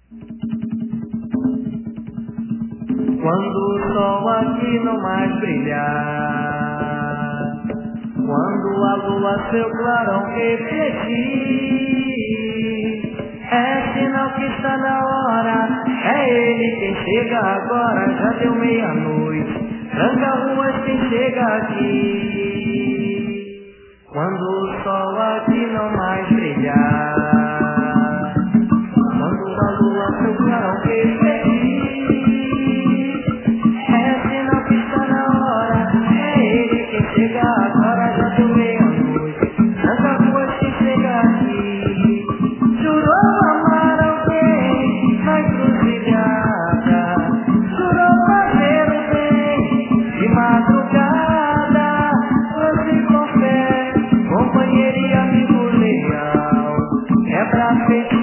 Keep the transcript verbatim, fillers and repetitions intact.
Quando o sol aqui não mais brilhar, quando a lua seu clarão refletir, é sinal que está na hora, é ele quem chega agora. Já deu meia-noite, tranca ruas quem chega aqui. Quando o sol aqui não mais brilhar, quando a lua seu clarão refletir, chega agora, já deu meia-noite, nessa rua que chega aqui. Jurou amar alguém na encruzilhada, jurou fazer o bem de madrugada. Hoje com fé, companheiro e amigo leal, é pra fechar.